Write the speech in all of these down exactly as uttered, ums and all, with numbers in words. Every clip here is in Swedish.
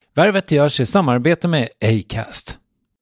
Värvet görs i samarbete med Acast.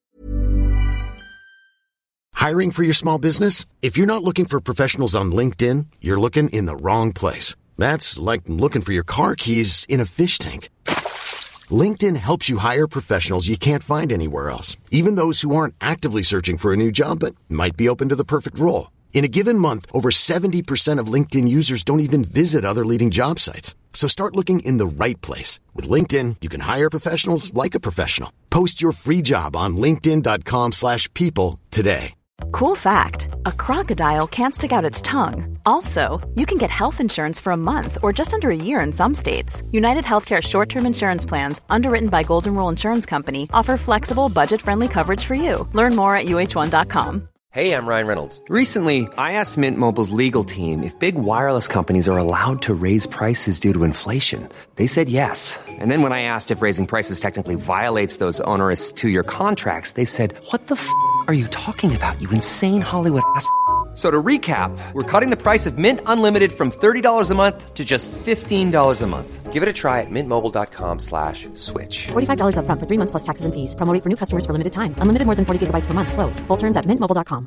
Hiring for your small business? If you're not looking for professionals on LinkedIn, you're looking in the wrong place. That's like looking for your car keys in a fish tank. LinkedIn helps you hire professionals you can't find anywhere else, even those who aren't actively searching for a new job but might be open to the perfect role. In a given month, over seventy percent of LinkedIn users don't even visit other leading job sites. So start looking in the right place. With LinkedIn, you can hire professionals like a professional. Post your free job on linkedin dot com slash people today. Cool fact, a crocodile can't stick out its tongue. Also, you can get health insurance for a month or just under a year in some states. United Healthcare short-term insurance plans, underwritten by Golden Rule Insurance Company, offer flexible, budget-friendly coverage for you. Learn more at U H one dot com. Hey, I'm Ryan Reynolds. Recently, I asked Mint Mobile's legal team if big wireless companies are allowed to raise prices due to inflation. They said yes. And then when I asked if raising prices technically violates those onerous two-year contracts, they said, what the f*** are you talking about, you insane Hollywood ass f- So to recap, we're cutting the price of Mint Unlimited from thirty dollars a month to just fifteen dollars a month. Give it a try at mintmobile.com slash switch. forty-five dollars up front for three months plus taxes and fees. Promo rate for new customers for limited time. Unlimited more than forty gigabytes per month. Slows full terms at mint mobile dot com.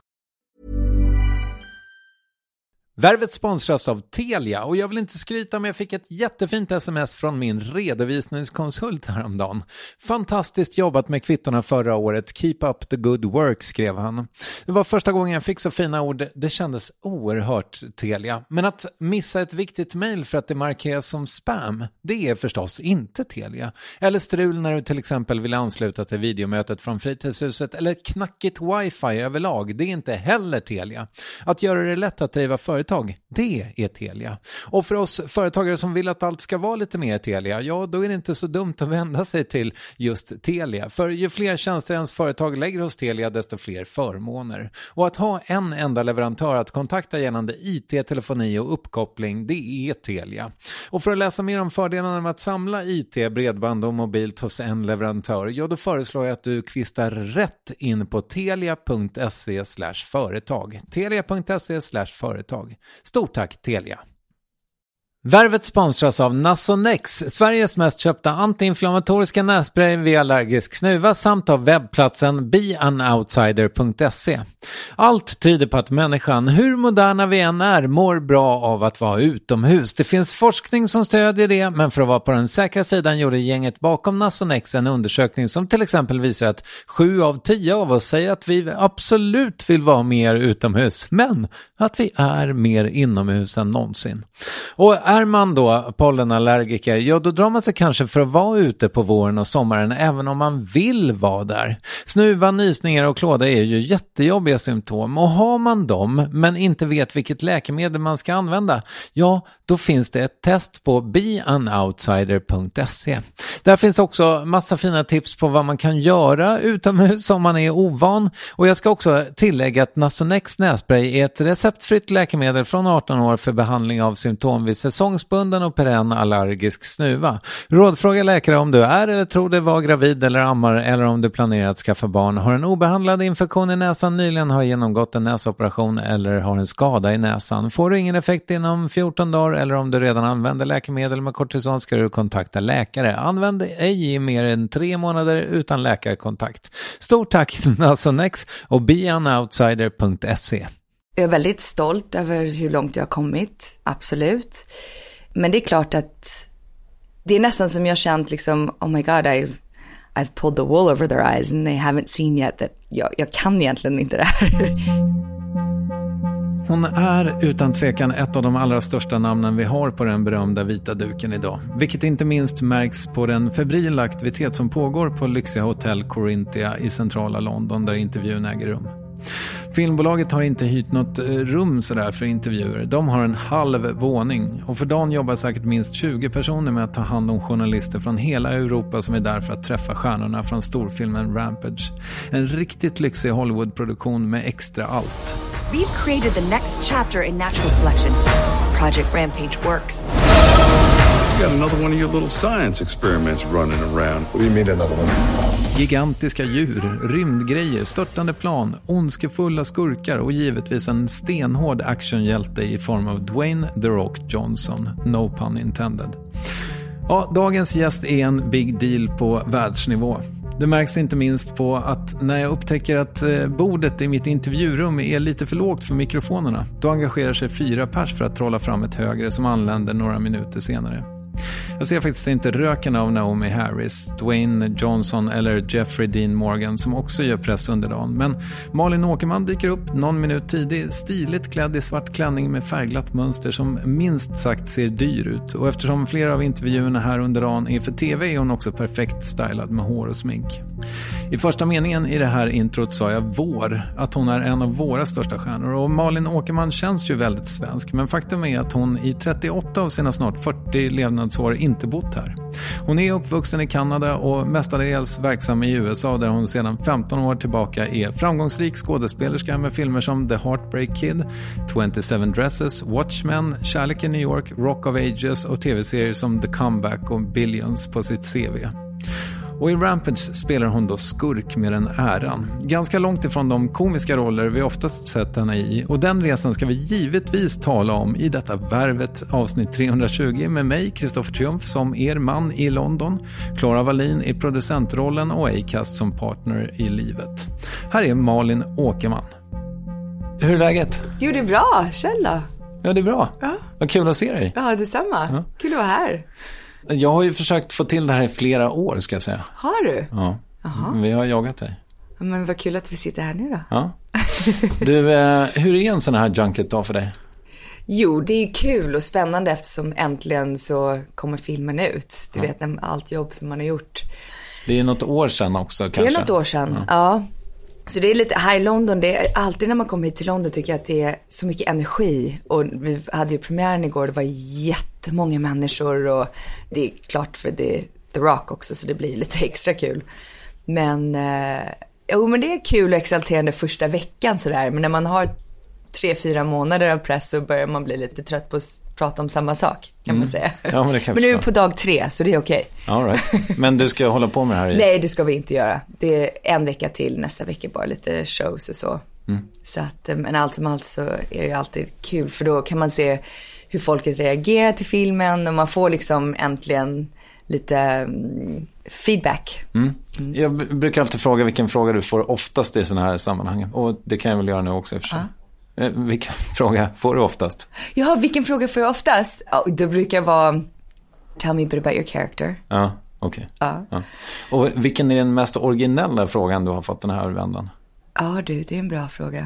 Värvet sponsras av Telia och jag vill inte skryta, men jag fick ett jättefint sms från min redovisningskonsult häromdagen. Fantastiskt jobbat med kvittorna förra året. Keep up the good work, skrev han. Det var första gången jag fick så fina ord. Det kändes oerhört Telia. Men att missa ett viktigt mejl för att det markeras som spam, det är förstås inte Telia. Eller strul när du till exempel vill ansluta till videomötet från fritidshuset, eller knackigt wifi överlag. Det är inte heller Telia. Att göra det lätt att driva företag, det är Telia. Och för oss företagare som vill att allt ska vara lite mer Telia, ja, då är det inte så dumt att vända sig till just Telia. För ju fler tjänster ens företag lägger hos Telia, desto fler förmåner. Och att ha en enda leverantör att kontakta gällande I T, telefoni och uppkoppling, det är Telia. Och för att läsa mer om fördelarna med att samla I T, bredband och mobilt hos en leverantör, ja, då föreslår jag att du kvistar rätt in på telia.se slash företag. telia.se slash företag. Stort tack Telia. Värvet sponsras av Nasonex, Sveriges mest köpta antiinflammatoriska nässpray vid allergisk snuva, samt av webbplatsen be an outsider punkt se. Allt tyder på att människan, hur moderna vi än är, mår bra av att vara utomhus. Det finns forskning som stödjer det, men för att vara på den säkra sidan gjorde gänget bakom Nasonex en undersökning som till exempel visar att sju av tio av oss säger att vi absolut vill vara mer utomhus, men att vi är mer inomhus än någonsin. Och är man då pollenallergiker, ja, då drar man sig kanske för att vara ute på våren och sommaren även om man vill vara där. Snuva, nysningar och klåda är ju jättejobbiga symptom, och har man dem men inte vet vilket läkemedel man ska använda, ja, då finns det ett test på be an outsider punkt se. Där finns också massa fina tips på vad man kan göra utomhus om man är ovan, och jag ska också tillägga att Nasonex nässpray är ett receptfritt läkemedel från arton år för behandling av symptom vid säsongsbunden och perenn allergisk snuva. Rådfråga läkare om du är eller tror dig vara gravid eller ammar, eller om du planerar att skaffa barn, har en obehandlad infektion i näsan, nyligen har genomgått en näsoperation eller har en skada i näsan. Får du ingen effekt inom fjorton dagar, eller om du redan använder läkemedel med kortison, ska du kontakta läkare. Använd ej i mer än tre månader utan läkarkontakt. Stort tack Nasonex och be an outsider punkt se. Jag är väldigt stolt över hur långt jag har kommit, absolut. Men det är klart att det är nästan som jag känt liksom, oh my god, I've, I've pulled the wool over their eyes and they haven't seen yet that jag, jag kan egentligen inte det här. Hon är utan tvekan ett av de allra största namnen vi har på den berömda vita duken idag. Vilket inte minst märks på den febrila aktivitet som pågår på lyxiga hotell Corinthia i centrala London, där intervjun äger rum. Filmbolaget har inte hyrt något rum sådär för intervjuer. De har en halv våning, och för dagen jobbar säkert minst tjugo personer med att ta hand om journalister från hela Europa som är där för att träffa stjärnorna från storfilmen Rampage. En riktigt lyxig Hollywood-produktion med extra allt. We've created the next chapter in natural selection. Project Rampage works. You got another one of your little science experiments running around. What do you mean another one? Gigantiska djur, rymdgrejer, störtande plan, ondskefulla skurkar och givetvis en stenhård actionhjälte i form av Dwayne The Rock Johnson. No pun intended. Ja, dagens gäst är en big deal på världsnivå. Det märks inte minst på att när jag upptäcker att bordet i mitt intervjurum är lite för lågt för mikrofonerna, då engagerar sig fyra pers för att trolla fram ett högre som anländer några minuter senare. Jag ser faktiskt inte röken av Naomi Harris, Dwayne Johnson eller Jeffrey Dean Morgan som också gör press under dagen. Men Malin Åkerman dyker upp någon minut tidigt, stiligt klädd i svart klänning med färgglatt mönster som minst sagt ser dyr ut. Och eftersom flera av intervjuerna här under dagen är för tv är hon också perfekt stylad med hår och smink. I första meningen i det här introt sa jag vår, att hon är en av våra största stjärnor. Och Malin Åkerman känns ju väldigt svensk, men faktum är att hon i trettioåtta av sina snart fyrtio levnadsår inte bott här. Hon är uppvuxen i Kanada och mestadels verksam i U S A där hon sedan femton år tillbaka är framgångsrik skådespelerska med filmer som The Heartbreak Kid, twenty-seven Dresses, Watchmen, Kärlek i New York, Rock of Ages och tv-serier som The Comeback och Billions på sitt C V. Och i Rampage spelar hon då skurk med den äran. Ganska långt ifrån de komiska roller vi oftast sett henne i. Och den resan ska vi givetvis tala om i detta Värvet avsnitt trehundratjugo med mig, Kristoffer Triumf, som er man i London. Clara Wallin i producentrollen och Acast som partner i livet. Här är Malin Åkerman. Hur är läget? Jo, det är bra. Källa. Ja, det är bra. Ja. Vad kul att se dig. Ja, detsamma. Ja. Kul att vara här. Jag har ju försökt få till det här i flera år, ska jag säga. Har du? Ja. Aha. Vi har jagat dig. Men vad kul att vi sitter här nu då. Ja. Du, hur är en sån här junket då för dig? Jo, det är kul och spännande eftersom äntligen så kommer filmen ut. Du ja. vet, allt jobb som man har gjort. Det är något år sedan också kanske. Det är något år sedan, ja. ja. Så det är lite, här i London, det är alltid när man kommer hit till London tycker jag att det är så mycket energi. Och vi hade ju premiären igår, det var jättemånga människor och det är klart för det är The Rock också så det blir lite extra kul. Men, eh, jo men det är kul och exalterande första veckan sådär. Men när man har tre, fyra månader av press så börjar man bli lite trött på att prata om samma sak kan mm. man säga. Ja, men det kan men nu är vi på dag tre så det är okej. All right. Men du ska hålla på med det här i... Nej, det ska vi inte göra. Det är en vecka till, nästa vecka bara lite shows och så. Mm. Så att, men allt som allt så är det ju alltid kul för då kan man se hur folket reagerar till filmen och man får liksom äntligen lite um, feedback. Mm. Mm. Jag brukar alltid fråga vilken fråga du får oftast i sådana här sammanhang och det kan jag väl göra nu också efter. Ja. Vilken fråga får du oftast? Ja, vilken fråga får jag oftast? Oh, det brukar vara tell me a bit about your character. Ja, okej. Okay. Ja. Ja. Och vilken är den mest originella frågan du har fått den här vändan? Ja du, det är en bra fråga.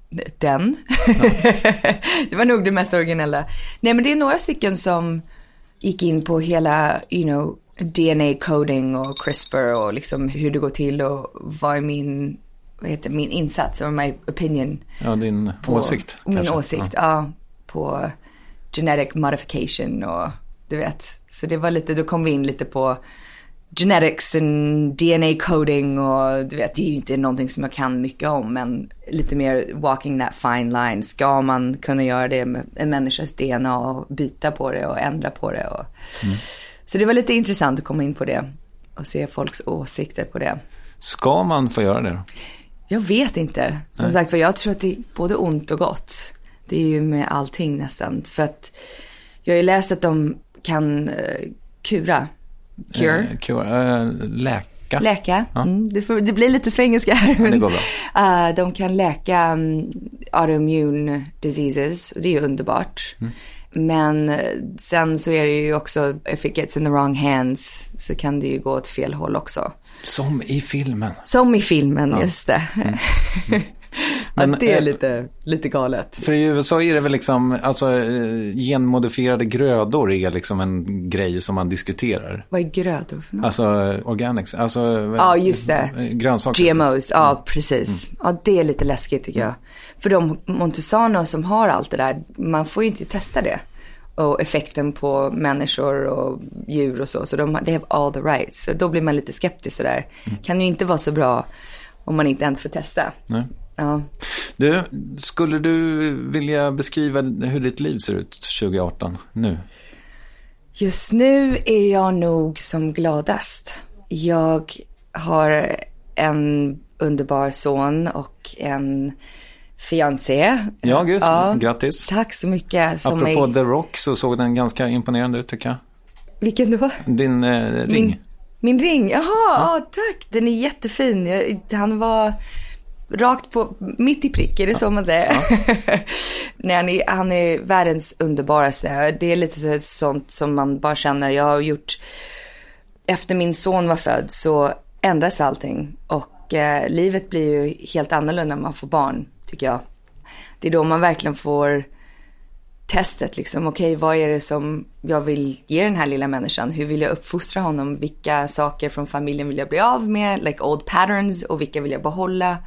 Den? Ja. Det var nog det mest originella. Nej, men det är några stycken som gick in på hela, you know, D N A-coding och CRISPR och liksom hur det går till och vad är min... vad heter min insats or my opinion. Ja, din på, åsikt. Min kanske. åsikt, ja. ja. På genetic modification och du vet. Så det var lite, då kom vi in lite på genetics and D N A coding och du vet, det är ju inte någonting som jag kan mycket om men lite mer walking that fine line. Ska man kunna göra det med en människas D N A och byta på det och ändra på det och... Mm. Så det var lite intressant att komma in på det och se folks åsikter på det. Ska man få göra det då? Jag vet inte. Som Nej. sagt, för jag tror att det är både ont och gott. Det är ju med allting nästan. För att jag har ju läst att de kan uh, kura. Cure. Eh, cure. Uh, läka. Läka. Ja. Mm, det, får, det blir lite svengelska här. Men, det går bra. Uh, de kan läka um, autoimmune diseases. Och det är ju underbart. Mm. Men sen så är det ju också, if it gets in the wrong hands så kan det ju gå åt fel håll också. Som i filmen. Som i filmen, ja. Just det. Mm. Mm. Men, att det är lite, lite galet. För i U S A är det väl liksom, alltså genmodifierade grödor är liksom en grej som man diskuterar. Vad är grödor för något? Alltså organics, alltså ja, just det. Grönsaker. G M Os, ja mm. precis. Mm. Ja, det är lite läskigt tycker jag. För de Montesano som har allt det där, man får ju inte testa det. Och effekten på människor och djur och så. Så de they have all the rights. Så då blir man lite skeptisk sådär. Mm. Kan ju inte vara så bra om man inte ens får testa. Nej. Ja. Du, skulle du vilja beskriva hur ditt liv ser ut tjugo arton nu? Just nu är jag nog som gladast. Jag har en underbar son och en fiancé. Ja, gud. Ja, grattis. Tack så mycket. Som Apropå är... The Rock så såg den ganska imponerande ut tycker jag. Vilken då? Din eh, ring. Min, min ring, jaha, ja. ah, tack. Den är jättefin. Jag, han var rakt på, mitt i prick, är det ja. så man säger? Ja. Nej, han, är, han är världens underbaraste. Det är lite så, sånt som man bara känner. Jag har gjort, efter min son var född så ändras allting. Och eh, livet blir ju helt annorlunda när man får barn, tycker jag. Det är då man verkligen får testet liksom. Okej, okay, vad är det som jag vill ge den här lilla människan? Hur vill jag uppfostra honom? Vilka saker från familjen vill jag bli av med? Like old patterns. Och vilka vill jag behålla?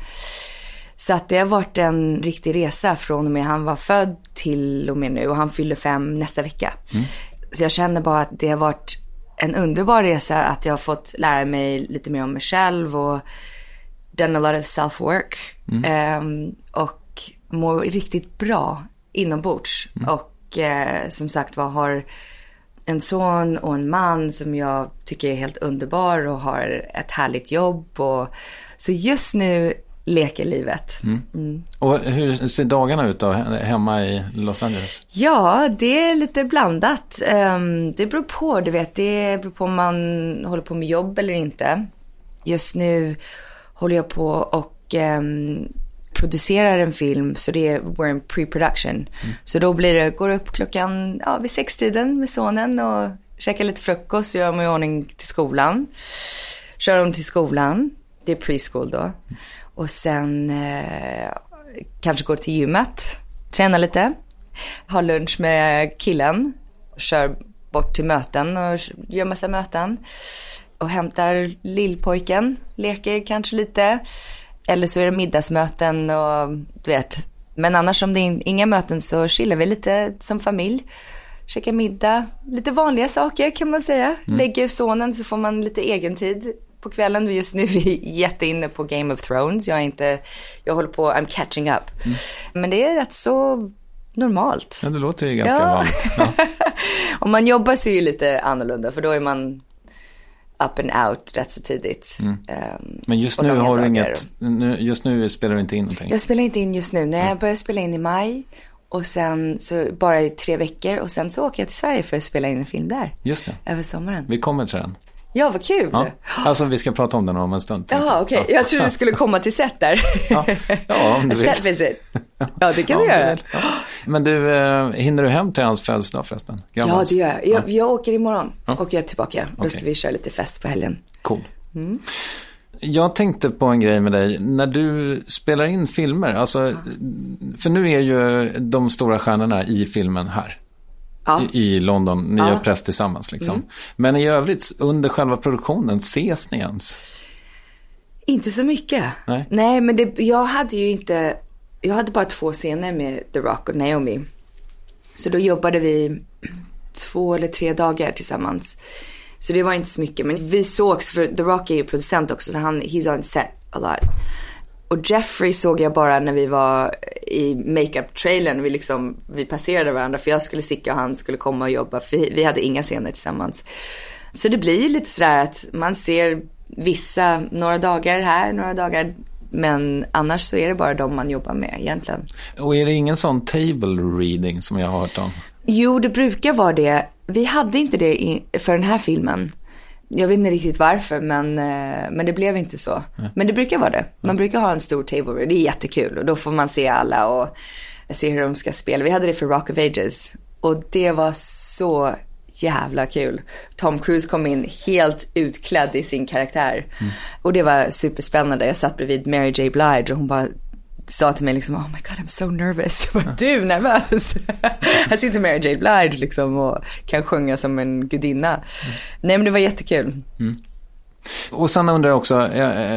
Så att det har varit en riktig resa från och med han var född till och med nu. Och han fyller fem nästa vecka. Mm. Så jag känner bara att det har varit en underbar resa. Att jag har fått lära mig lite mer om mig själv. Och done a lot of self-work. Mm. Um, och mår riktigt bra inombords. Mm. Och eh, som sagt var har en son och en man som jag tycker är helt underbar och har ett härligt jobb. Och, så just nu leker livet. Mm. Mm. Och hur ser dagarna ut då hemma i Los Angeles? Ja, det är lite blandat. Um, det beror på, du vet. Det beror på om man håller på med jobb eller inte. Just nu håller jag på och um, producerar en film, så det är we're in pre-production. Mm. Så då blir det, går upp klockan ja, vid sextiden med sonen och käkar lite frukost, gör mig i ordning till skolan. Kör dem till skolan. Det är preschool då. Mm. Och sen eh, kanske går till gymmet, tränar lite. Har lunch med killen. Kör bort till möten och gör massa möten. Och hämtar lillpojken, leker kanske lite. Eller så är det middagsmöten och du vet. Men annars om det är inga möten så chillar vi lite som familj. Käkar middag. Lite vanliga saker kan man säga. Mm. Lägger sonen så får man lite egen tid på kvällen. Just nu är vi jätteinne på Game of Thrones. Jag är inte, jag håller på, I'm catching up. Mm. Men det är rätt så normalt. Ja, det låter ju ganska ja. vanligt. Ja. Om man jobbar så är det lite annorlunda. För då är man up and out rätt så tidigt. Mm. Um, Men just nu har du inget, nu, just nu spelar du inte in någonting? Jag spelar inte in just nu. Nej, jag börjar spela in i maj. Och sen så bara i tre veckor. Och sen så åker jag till Sverige för att spela in en film där. Just det. Över sommaren. Vi kommer till den. Ja, vad kul. Ja. Alltså vi ska prata om den om en stund. Jaha, okej. Okay. Jag trodde du skulle komma till set där. Ja, ja om du vill. Set visit. Ja, det kan ja, du göra. Ja. Men du, eh, hinner du hem till hans födelsedag förresten? Grammans? Ja, det gör jag. Jag, jag åker imorgon. Ja. Och jag är tillbaka. Då okay. ska vi köra lite fest på helgen. Cool. Mm. Jag tänkte på en grej med dig. När du spelar in filmer, alltså, för nu är ju de stora stjärnorna i filmen här. Ja. I, I London, ni ja. gör press tillsammans liksom. Mm. Men i övrigt, under själva produktionen, ses ni ens? Inte så mycket. Nej, Nej men det, jag hade ju inte, jag hade bara två scener med The Rock och Naomi. Så då jobbade vi två eller tre dagar tillsammans. Så det var inte så mycket. Men vi sågs, för The Rock är ju producent också, så han, he's on set a lot. Och Jeffrey såg jag bara när vi var i makeup-trailern. Vi, liksom, vi passerade varandra för jag skulle sticka och han skulle komma och jobba. För vi, vi hade inga scener tillsammans. Så det blir ju lite sådär att man ser vissa några dagar här, några dagar. Men annars så är det bara de man jobbar med egentligen. Och är det ingen sån table reading som jag har hört om? Jo, det brukar vara det. Vi hade inte det i, för den här filmen. Jag vet inte riktigt varför, men, men det blev inte så. Mm. Men det brukar vara det. Man mm. brukar ha en stor table. Det är jättekul. Och då får man se alla och se hur de ska spela. Vi hade det för Rock of Ages. Och det var så jävla kul. Tom Cruise kom in helt utklädd i sin karaktär. Mm. Och det var superspännande. Jag satt bredvid Mary J. Blige och hon bara sa till mig liksom, oh my god, I'm so nervous. Jag bara, du nervös? Här sitter Mary J. Blige liksom och kan sjunga som en gudinna. Mm. Nej, men det var jättekul. Mm. Och sen undrar jag också,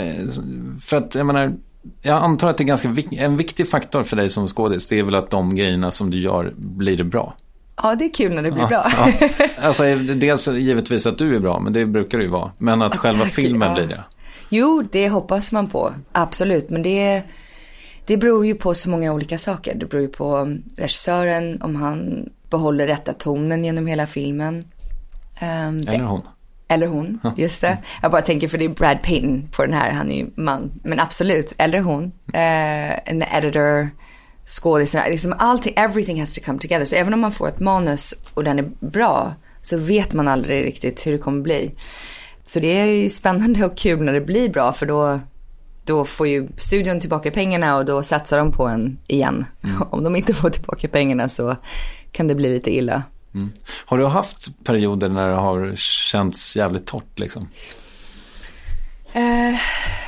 för att jag menar, jag antar att det är ganska en viktig faktor för dig som skådis, det är väl att de grejerna som du gör blir det bra. Ja, det är kul när det blir ja, bra. Ja. Alltså, dels givetvis att du är bra, men det brukar det ju vara. Men att ja, själva tack, filmen ja. blir det. Jo, det hoppas man på. Absolut, men det är Det beror ju på så många olika saker. Det beror ju på regissören, om han behåller rätta tonen genom hela filmen. Um, eller hon. Eller hon, just det. Jag bara tänker, för det är Brad Payton på den här, han är ju man. Men absolut, eller hon. Uh, en editor, skådespelare, liksom allting, everything has to come together. Så även om man får ett manus och den är bra, så vet man aldrig riktigt hur det kommer bli. Så det är ju spännande och kul när det blir bra, för då, då får ju studion tillbaka pengarna och då satsar de på en igen. Mm. Om de inte får tillbaka pengarna så kan det bli lite illa. Mm. Har du haft perioder när det har känts jävligt torrt liksom? Uh,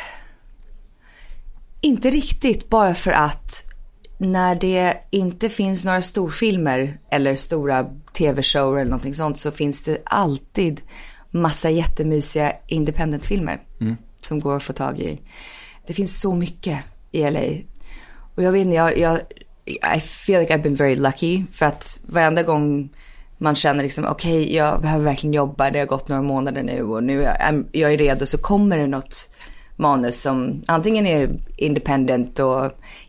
inte riktigt, bara för att när det inte finns några storfilmer eller stora tv-shower eller någonting sånt, så finns det alltid massa jättemysiga independent-filmer mm. som går att få tag i. Det finns så mycket i L A. Och jag vet inte, jag, jag I feel like I've been very lucky, för att varenda gång man känner liksom, okej, okay, jag behöver verkligen jobba, det har gått några månader nu och nu är jag är redo, så kommer det något manus som antingen är independent och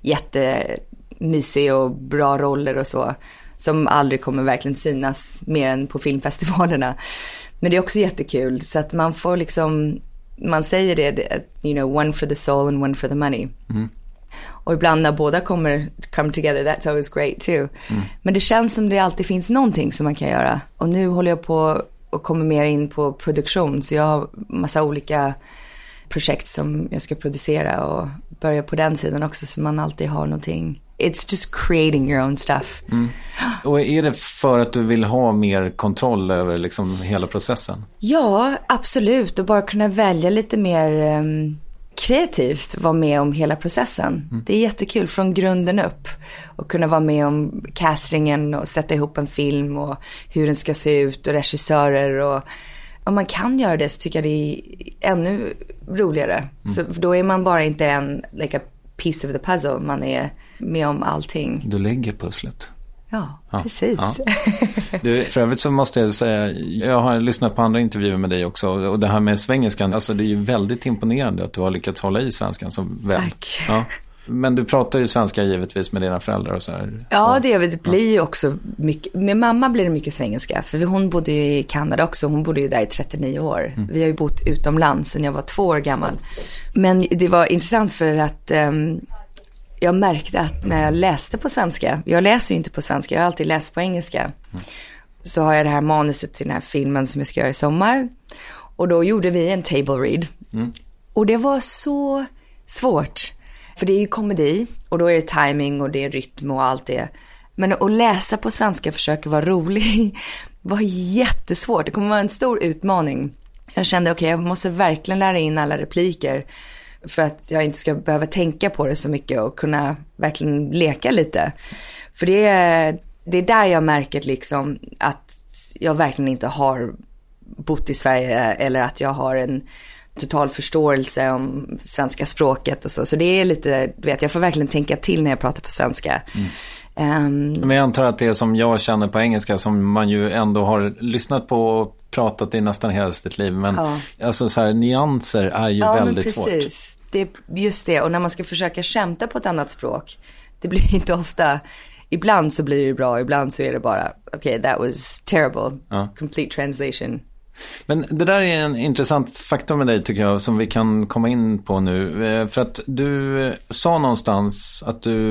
jättemysig och bra roller och så, som aldrig kommer verkligen synas mer än på filmfestivalerna. Men det är också jättekul, så att man får liksom, man säger det, you know, one for the soul and one for the money. Mm. Och ibland när båda kommer come together, that's always great too. Mm. Men det känns som det alltid finns någonting som man kan göra. Och nu håller jag på och kommer mer in på produktion, så jag har massa olika projekt som jag ska producera och börja på den sidan också, så man alltid har någonting. It's just creating your own stuff. Mm. Och är det för att du vill ha mer kontroll över liksom hela processen? Ja, absolut. Och bara kunna välja lite mer um, kreativt, vara med om hela processen. Mm. Det är jättekul från grunden upp. Och kunna vara med om castingen och sätta ihop en film och hur den ska se ut och regissörer. Och om man kan göra det så tycker jag det är ännu roligare. Mm. Så då är man bara inte en like a piece of the puzzle. Man är med om allting. Du lägger pusslet. Ja, ja, precis. Ja. Du, för övrigt så måste jag säga, jag har lyssnat på andra intervjuer med dig också, och det här med svengelskan, alltså det är ju väldigt imponerande att du har lyckats hålla i svenskan så väl. Tack. Ja. Men du pratar ju svenska givetvis med dina föräldrar och så här. Ja, det, det blir ju också mycket, med mamma blir det mycket svengelska, för hon bodde ju i Kanada också, hon bodde ju där i trettionio år. Mm. Vi har ju bott utomlands sedan jag var två år gammal. Men det var intressant för att um, jag märkte att när jag läste på svenska, jag läser ju inte på svenska, jag har alltid läst på engelska. Mm. Så har jag det här manuset till den här filmen som jag ska göra i sommar. Och då gjorde vi en table read. Mm. Och det var så svårt. För det är ju komedi och då är det timing och det är rytm och allt det. Men att läsa på svenska, försöka vara rolig, var jättesvårt. Det kommer vara en stor utmaning. Jag kände okej, okay, jag måste verkligen lära in alla repliker för att jag inte ska behöva tänka på det så mycket och kunna verkligen leka lite. För det är, det är där jag märker liksom att jag verkligen inte har bott i Sverige eller att jag har en total förståelse om svenska språket och så. Så det är lite, du vet, jag får verkligen tänka till när jag pratar på svenska. Mm. Um, Men jag antar att det är som jag känner på engelska, som man ju ändå har lyssnat på och pratat i nästan hela sitt liv. Men ja. Alltså så här, nyanser är ju ja, väldigt svårt. Ja, precis. Det är just det. Och när man ska försöka skämta på ett annat språk, det blir inte ofta, ibland så blir det bra, ibland så är det bara, okay, that was terrible. Ja. Complete translation. Men det där är en intressant faktor med dig tycker jag, som vi kan komma in på nu. För att du sa någonstans att du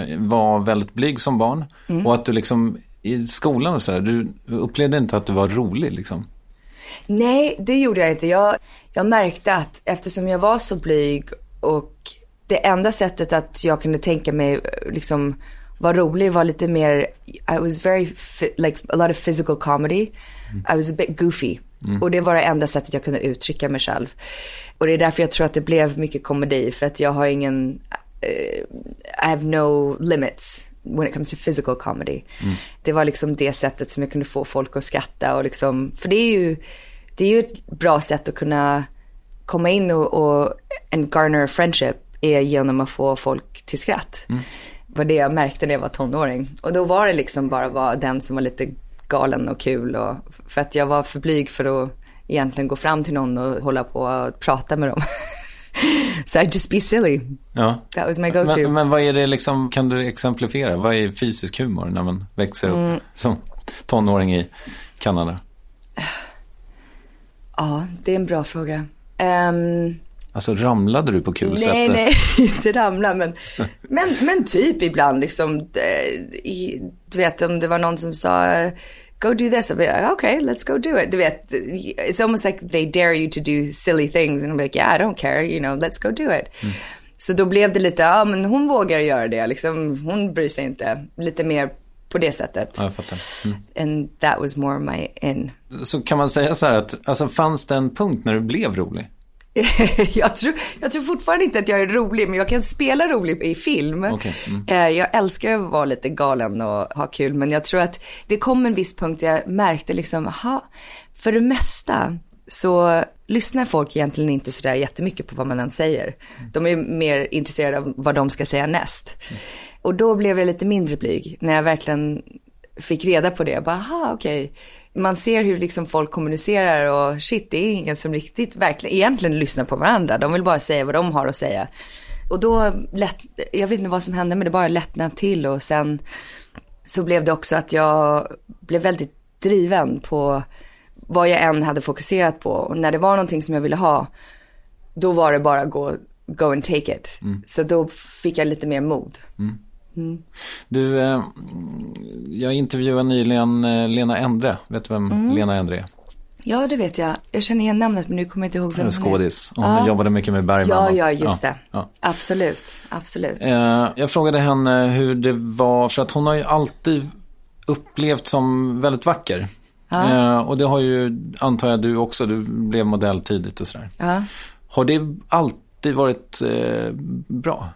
var väldigt blyg som barn. Mm. Och att du liksom i skolan och sådär, du upplevde inte att du var rolig liksom. Nej, det gjorde jag inte. Jag, jag märkte att eftersom jag var så blyg och det enda sättet att jag kunde tänka mig liksom var rolig var lite mer, I was very like a lot of physical comedy. Mm. I was a bit goofy. Mm. Och det var det enda sättet jag kunde uttrycka mig själv. Och det är därför jag tror att det blev mycket komedi. För att jag har ingen uh, I have no limits when it comes to physical comedy. Mm. Det var liksom det sättet som jag kunde få folk att skratta. Och liksom, för det är ju det är ju ett bra sätt att kunna komma in och, och and garner friendship är genom att få folk till skratt. Mm. Det var det jag märkte när jag var tonåring. Och då var det liksom bara vara den som var lite galen och kul. Och, för att jag var för blyg för att egentligen gå fram till någon och hålla på och prata med dem. So I'd just be silly. Ja. That was my go-to. Men, men vad är det liksom, kan du exemplifiera? Vad är fysisk humor när man växer upp mm. som tonåring i Kanada? Ja, det är en bra fråga. Um, alltså ramlade du på kul nej, sätt? Nej, nej, inte ramla, men, men, men typ ibland liksom, i, du vet om det var någon som sa go do this. I'll be like, okay, let's go do it. Du vet, it's almost like they dare you to do silly things. And I'm like, yeah, I don't care, you know, let's go do it. Mm. Så då blev det lite, ja men hon vågar göra det. Liksom, hon bryr sig inte. Lite mer på det sättet. Ja, jag fattar. Mm. And that was more my in. Så kan man säga så här att, alltså fanns det en punkt när du blev rolig? jag, tror, jag tror fortfarande inte att jag är rolig, men jag kan spela rolig i film. Okay. Mm. Jag älskar att vara lite galen och ha kul, men jag tror att det kom en viss punkt jag märkte liksom, aha, för det mesta så lyssnar folk egentligen inte sådär jättemycket på vad man än säger. De är mer intresserade av vad de ska säga näst. Mm. Och då blev jag lite mindre blyg när jag verkligen fick reda på det. Jag bara, aha, okej. Okay. Man ser hur liksom folk kommunicerar och shit, det är ingen som riktigt verkligen egentligen lyssnar på varandra. De vill bara säga vad de har att säga. Och då, lätt, jag vet inte vad som hände, men det bara lättnade till. Och sen så blev det också att jag blev väldigt driven på vad jag än hade fokuserat på. Och när det var någonting som jag ville ha, då var det bara gå, go and take it. Mm. Så då fick jag lite mer mod. Mm. Mm. Du, eh, jag intervjuade nyligen eh, Lena Endre. Vet du vem mm. Lena Endre är? Ja, det vet jag. Jag känner igen namnet, men nu kommer jag inte ihåg vem hon är. Skådis. Hon ja. jobbade mycket med Bergman. Ja, ja, just ja, det. Ja. Absolut, absolut. Eh, jag frågade henne hur det var, för att hon har ju alltid upplevt som väldigt vacker. Ja. Eh, och det har ju, antar jag, du också. Du blev modell tidigt och sådär. Ja. Har det alltid varit eh, bra?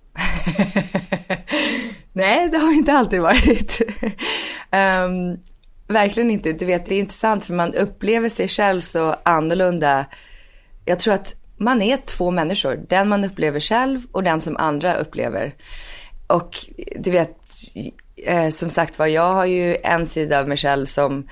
Nej, det har inte alltid varit. um, verkligen inte. Du vet, det är intressant för man upplever sig själv så annorlunda. Jag tror att man är två människor. Den man upplever själv och den som andra upplever. Och du vet, eh, som sagt var, jag har ju en sida av mig själv som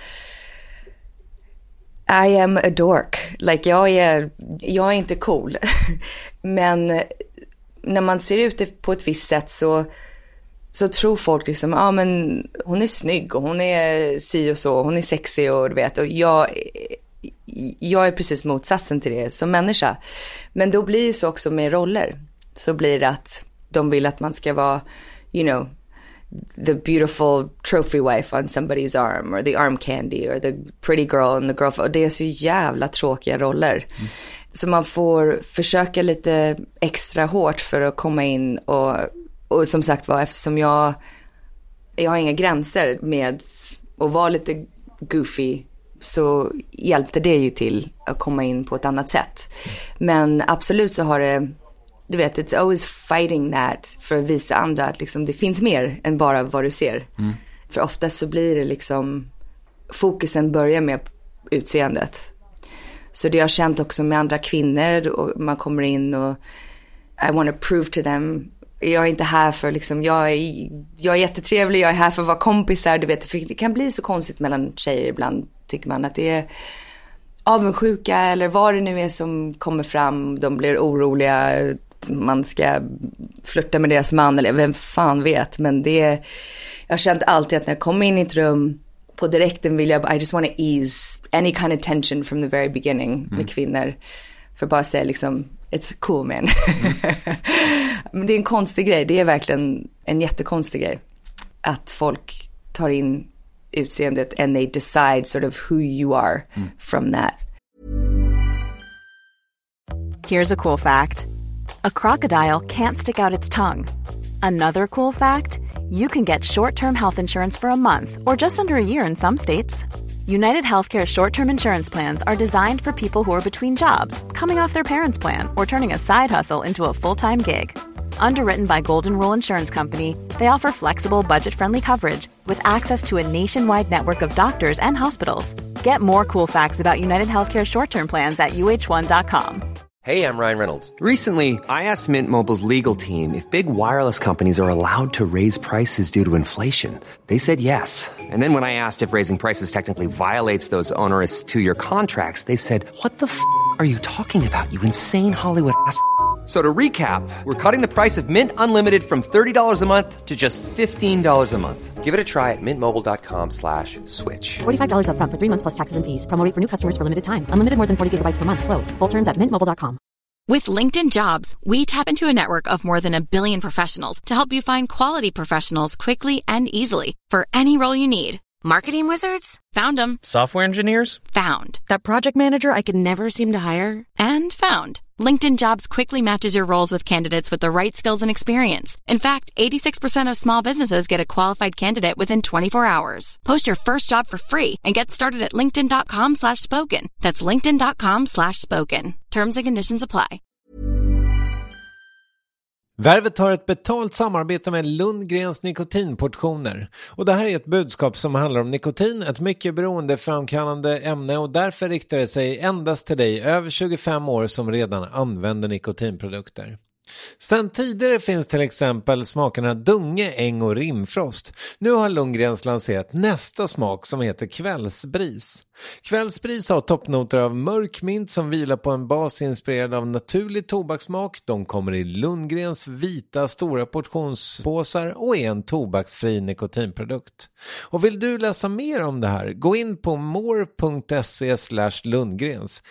I am a dork. Like, jag är, jag är inte cool. Men när man ser ut det på ett visst sätt så, så tror folk liksom, ja ah, men hon är snygg och hon är si och så, hon är sexig och du vet, och jag, jag är precis motsatsen till det som människa. Men då blir det så också med roller. Så blir det att de vill att man ska vara, you know, the beautiful trophy wife on somebody's arm, or the arm candy, or the pretty girl and the girl. Och det är så jävla tråkiga roller. Mm. Så man får försöka lite extra hårt för att komma in och, och som sagt var, eftersom jag jag har inga gränser med att vara lite goofy, så hjälpte det ju till att komma in på ett annat sätt. Men absolut så har det, du vet, it's always fighting that för att visa andra att liksom det finns mer än bara vad du ser. Mm. För ofta så blir det liksom, fokusen börjar med utseendet. Så det har jag känt också med andra kvinnor, och man kommer in och I want to prove to them. Jag är inte här för liksom, jag är, jag är jättetrevlig, jag är här för att vara kompisar, du vet, för det kan bli så konstigt mellan tjejer ibland, tycker man, att det är avundsjuka eller vad det nu är som kommer fram, de blir oroliga, man ska flirta med deras man eller vem fan vet, men det är, jag har känt alltid att när jag kommer in i ett rum på direkten vill jag, I just want to ease any kind of tension from the very beginning mm. med kvinnor. För bara säga liksom, it's cool man. Mm. Men det är en konstig grej, det är verkligen en jättekonstig grej. Att folk tar in utseendet and they decide sort of who you are mm. from that. Here's a cool fact. A crocodile can't stick out its tongue. Another cool fact, you can get short-term health insurance for a month or just under a year in some states. United Healthcare short-term insurance plans are designed for people who are between jobs, coming off their parents' plan, or turning a side hustle into a full-time gig. Underwritten by Golden Rule Insurance Company, they offer flexible, budget-friendly coverage with access to a nationwide network of doctors and hospitals. Get more cool facts about United Healthcare short-term plans at U H one dot com. Hey, I'm Ryan Reynolds. Recently, I asked Mint Mobile's legal team if big wireless companies are allowed to raise prices due to inflation. They said yes. And then when I asked if raising prices technically violates those onerous two-year contracts, they said, what the f*** are you talking about, you insane Hollywood ass f- So to recap, we're cutting the price of Mint Unlimited from thirty dollars a month to just fifteen dollars a month. Give it a try at mintmobile.com slash switch. forty-five dollars up front for three months plus taxes and fees. Promo rate for new customers for limited time. Unlimited more than forty gigabytes per month. Slows full terms at mint mobile dot com. With LinkedIn Jobs, we tap into a network of more than a billion professionals to help you find quality professionals quickly and easily for any role you need. Marketing wizards? Found them. Software engineers? Found. That project manager I could never seem to hire? And found. LinkedIn Jobs quickly matches your roles with candidates with the right skills and experience. In fact, eighty-six percent of small businesses get a qualified candidate within twenty-four hours. Post your first job for free and get started at linkedin.com slash spoken. That's linkedin.com slash spoken. Terms and conditions apply. Värvet har ett betalt samarbete med Lundgrens nikotinportioner. Och det här är ett budskap som handlar om nikotin, ett mycket beroendeframkallande ämne, och därför riktar det sig endast till dig över tjugofem år som redan använder nikotinprodukter. Sedan tidigare finns till exempel smakerna Dunge, Äng och Rimfrost. Nu har Lundgrens lanserat nästa smak som heter Kvällsbris. Kvällsbris har toppnoter av mörk mint som vilar på en bas inspirerad av naturlig tobakssmak. De kommer i Lundgrens vita stora portionspåsar och är en tobaksfri nikotinprodukt. Och vill du läsa mer om det här, gå in på more.se slash Lundgrens.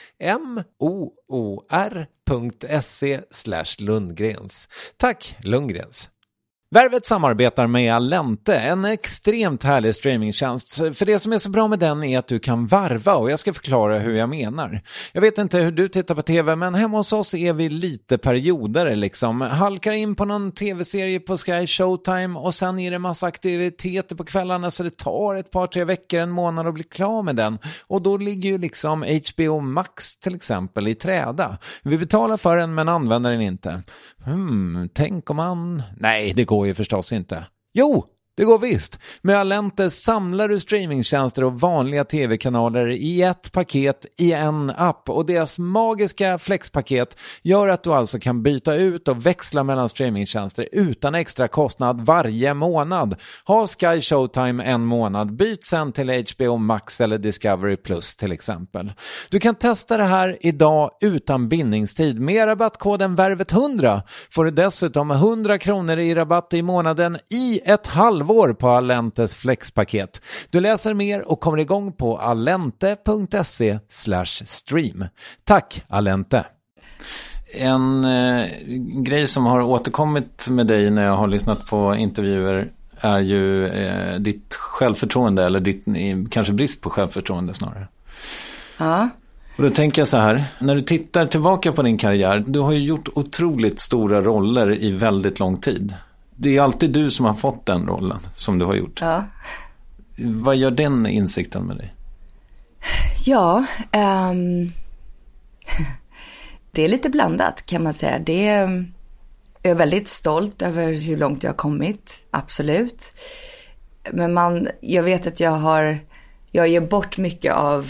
M-O-O-R.se slash Lundgrens. Tack Lundgrens. Värvet samarbetar med Allente, en extremt härlig streamingtjänst. För det som är så bra med den är att du kan varva, och jag ska förklara hur jag menar. Jag vet inte hur du tittar på tv, men hemma hos oss är vi lite perioder liksom. Halkar in på någon tv-serie på Sky Showtime och sen är det massa aktiviteter på kvällarna, så det tar ett par, tre veckor, en månad att bli klar med den. Och då ligger ju liksom H B O Max till exempel i träda. Vi betalar för den men använder den inte. Hmm, tänk om man... Nej, det går ju förstås inte. Jo, det går visst. Med Allente samlar du streamingtjänster och vanliga tv-kanaler i ett paket i en app, och deras magiska flexpaket gör att du alltså kan byta ut och växla mellan streamingtjänster utan extra kostnad varje månad. Ha Sky Showtime en månad, byt sen till H B O Max eller Discovery Plus till exempel. Du kan testa det här idag utan bindningstid. Med rabattkoden värvet hundra får du dessutom hundra kronor i rabatt i månaden i ett halvår på Allentes flexpaket. Du läser mer och kommer igång på allente.se slash stream. Tack Allente. En eh, grej som har återkommit med dig när jag har lyssnat på intervjuer är ju eh, ditt självförtroende, eller ditt, kanske brist på självförtroende snarare. Ja. Och då tänker jag så här, när du tittar tillbaka på din karriär, du har ju gjort otroligt stora roller i väldigt lång tid. Det är alltid du som har fått den rollen som du har gjort. Ja. Vad gör den insikten med dig? Ja, um, det är lite blandat kan man säga. Det är, jag är väldigt stolt över hur långt jag har kommit, absolut. Men man, jag vet att jag har, jag ger bort mycket av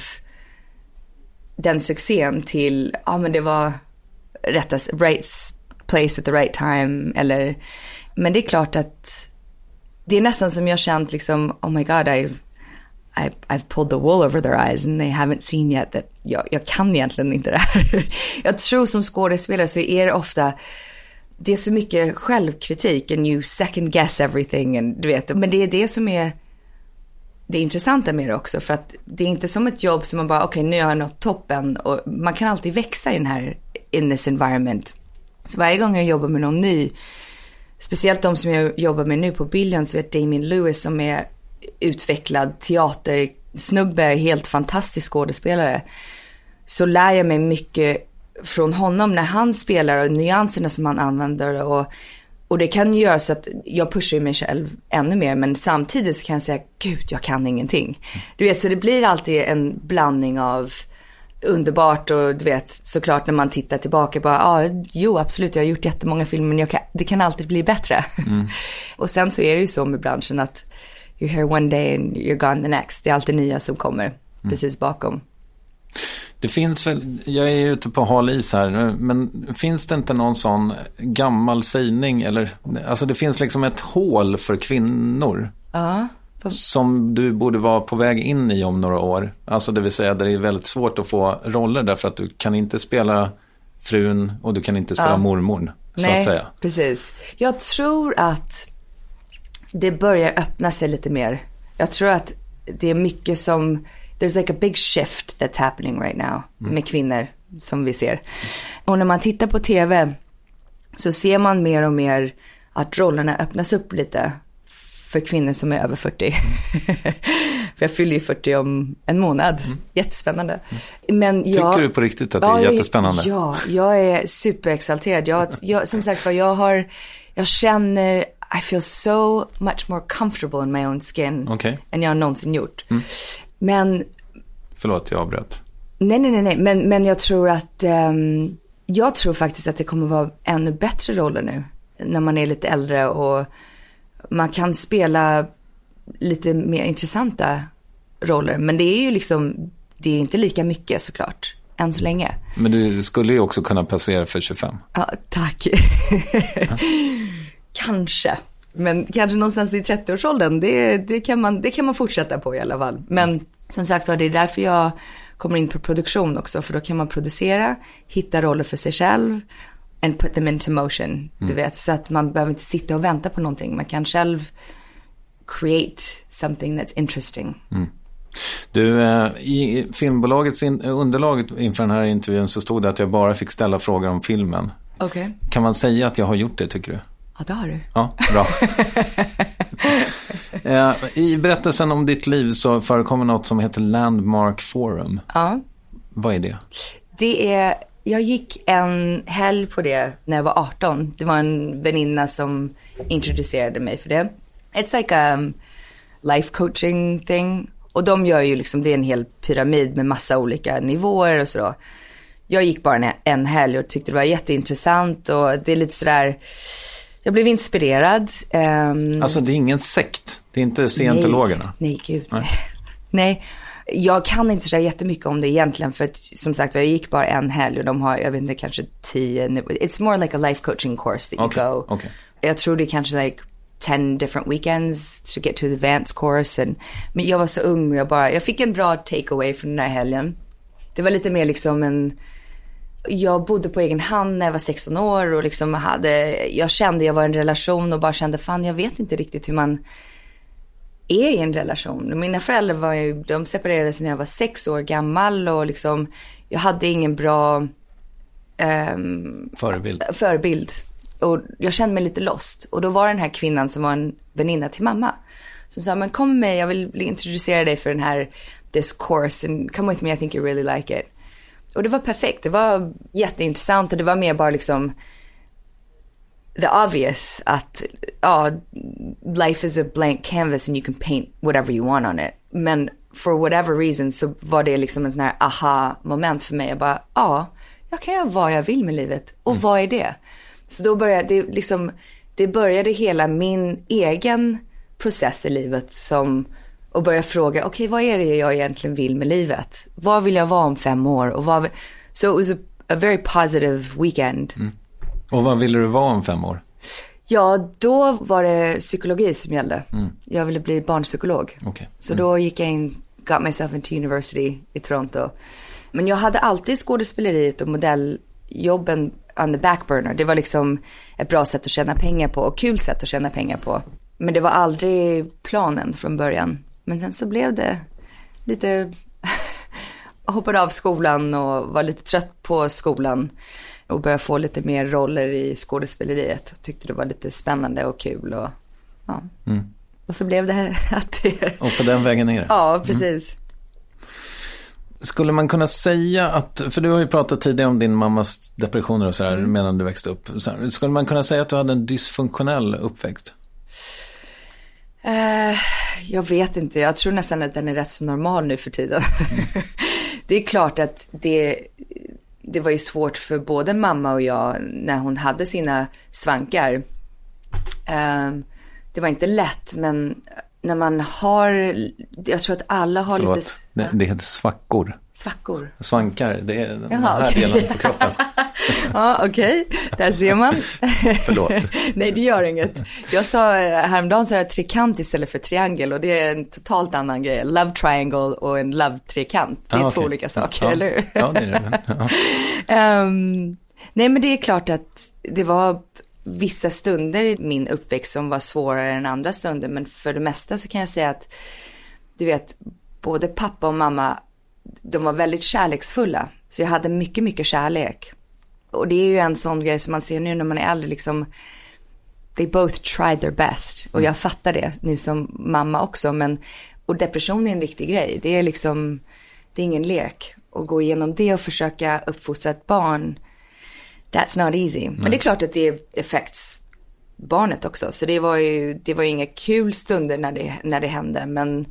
den succén till, ja men det var rätta, right place at the right time, eller... Men det är klart att det är nästan som jag känt liksom, oh my god, I've, I've, I've pulled the wool over their eyes and they haven't seen yet that jag, jag kan egentligen inte det här. Jag tror som skådespelare så är det ofta, det är så mycket självkritik and you second guess everything, and du vet, men det är det som är det intressanta med det också, för att det är inte som ett jobb som man bara, okej okay, nu har jag nått toppen, och man kan alltid växa i den här, in this environment. Så varje gång jag jobbar med någon ny, speciellt de som jag jobbar med nu på Billions, så vet Damien Lewis som är utvecklad teatersnubbe, helt fantastisk skådespelare, så lär jag mig mycket från honom när han spelar och nyanserna som han använder, och, och det kan ju göra så att jag pushar mig själv ännu mer, men samtidigt så kan jag säga, gud jag kan ingenting. Du vet, så det blir alltid en blandning av underbart, och du vet, såklart när man tittar tillbaka bara, ja, ah, jo absolut, jag har gjort jättemånga filmer, men jag kan, det kan alltid bli bättre. Mm. Och sen så är det ju så med branschen att you're here one day and you're gone the next. Det är alltid nya som kommer mm. precis bakom. Det finns väl, jag är ute på hal is här, men finns det inte någon sån gammal sägning, eller, alltså det finns liksom ett hål för kvinnor. Ja. Som du borde vara på väg in i om några år. Alltså det vill säga, det är väldigt svårt att få roller därför att du kan inte spela frun och du kan inte spela ja. mormorn, så Nej, att säga. Precis. Jag tror att det börjar öppna sig lite mer. Jag tror att det är mycket som, there's like a big shift that's happening right now mm. med kvinnor som vi ser. Och när man tittar på tv så ser man mer och mer att rollerna öppnas upp lite för kvinnor som är över fyrtio. För jag fyller ju fyrtio om en månad. Mm. Jättespännande. Mm. Men jag, tycker du på riktigt att det ja, är jättespännande? Ja, jag är superexalterad. Jag, jag, som sagt vad jag har, jag känner, I feel so much more comfortable in my own skin okay. än jag har någonsin gjort. Mm. Men... Förlåt, jag avbröt. Nej, nej, nej, nej. Men, men jag tror att, um, jag tror faktiskt att det kommer vara ännu bättre roller nu. När man är lite äldre och man kan spela lite mer intressanta roller. Men det är ju liksom, det är inte lika mycket såklart, än så länge. Men du skulle ju också kunna passera för tjugofem. Ja, tack. Kanske. Men kanske någonstans i trettioårsåldern, det, det, kan man, det kan man fortsätta på i alla fall. Men som sagt var, det är därför jag kommer in på produktion också. För då kan man producera, hitta roller för sig själv and put them into motion. Mm. Du vet, så att man behöver inte sitta och vänta på någonting. Man kan själv create something that's interesting. Mm. Du, i filmbolagets underlag inför den här intervjun så stod det att jag bara fick ställa frågor om filmen. Okay. Kan man säga att jag har gjort det, tycker du? Ja, det har du. Ja, bra. I berättelsen om ditt liv så förekommer något som heter Landmark Forum. Ja. Vad är det? Det är, jag gick en helg på det när jag var arton. Det var en väninna som introducerade mig för det. It's like a um, life coaching thing. Och de gör ju liksom, det är en hel pyramid med massa olika nivåer och så. Jag gick bara en, en helg och tyckte det var jätteintressant. Och det är lite sådär, jag blev inspirerad. Um, alltså det är ingen sekt, det är inte scientologerna. Nej, nej gud. Nej. nej, jag kan inte så jättemycket om det egentligen. För att, som sagt, jag gick bara en helg och de har, jag vet inte, kanske tio. It's more like a life coaching course that okay, you go. Okay. Jag tror det är kanske like ten different weekends to get to the advanced course. And, men jag var så ung och jag bara, jag fick en bra takeaway från den här helgen. Det var lite mer liksom en, jag bodde på egen hand när jag var sexton år och liksom hade, jag kände jag var i en relation och bara kände, fan jag vet inte riktigt hur man är i en relation. Mina föräldrar var ju, de separerade sig när jag var sex år gammal och liksom, jag hade ingen bra um, förebild. förebild. Och jag kände mig lite lost. Och då var den här kvinnan som var en väninna till mamma som sa, men kom med, jag vill introducera dig för den här this course and come with me, I think you really like it. Och det var perfekt, det var jätteintressant och det var mer bara liksom the obvious att ja, life is a blank canvas and you can paint whatever you want on it. Men for whatever reason så var det liksom en sån här aha moment för mig. Jag bara, ja, jag kan göra vad jag vill med livet. Och mm. vad är det? Så då började det liksom, det började hela min egen process i livet som, och börja fråga, okej, okay, vad är det jag egentligen vill med livet? Vad vill jag vara om fem år? Och vad, so it was a, a very positive weekend. Mm. Och vad ville du vara om fem år? Ja, då var det psykologi som gällde. Mm. Jag ville bli barnpsykolog. Okay. Så mm. då gick jag in, got myself into university i Toronto. Men jag hade alltid skådespeleriet och modelljobben on the back burner. Det var liksom ett bra sätt att tjäna pengar på och kul sätt att tjäna pengar på. Men det var aldrig planen från början. Men sen så blev det lite hoppade av skolan och var lite trött på skolan och började få lite mer roller i skådespeleriet och tyckte det var lite spännande och kul och ja. Mm. Och så blev det att det... Och på den vägen är det. Ja, precis. Mm. Skulle man kunna säga att, för du har ju pratat tidigare om din mammas depressioner och så här mm. medan du växte upp. Så här, skulle man kunna säga att du hade en dysfunktionell uppväxt? Uh, jag vet inte, jag tror nästan att den är rätt så normal nu för tiden. Mm. Det är klart att det, det var ju svårt för både mamma och jag när hon hade sina svankar. Uh, det var inte lätt, men när man har, jag tror att alla har Förlåt, lite... det, det heter svackor. Svackor. Svankar, det är den Jaha, här okay. delen på kroppen. Ja, okej. Okay. Där ser man. Förlåt. Nej, det gör inget. Jag sa, häromdagen sa jag trekant istället för triangel och det är en totalt annan grej. Love triangle och en love trekant. Det är ah, okay. två olika saker, ja. eller hur? Ja, det är det. Ja. um, nej, men det är klart att det var vissa stunder i min uppväxt som var svårare än andra stunder. Men för det mesta så kan jag säga att, du vet, både pappa och mamma, de var väldigt kärleksfulla. Så jag hade mycket, mycket kärlek. Och det är ju en sån grej som man ser nu när man är äldre liksom, they both tried their best. Och jag fattar det nu som mamma också. Men Och depression är en riktig grej. Det är liksom, det är ingen lek. Och gå igenom det och försöka uppfostra ett barn, that's not easy. Nej. Men det är klart att det affects barnet också. Så det var ju, det var ju inga kul stunder när det, när det hände. Men,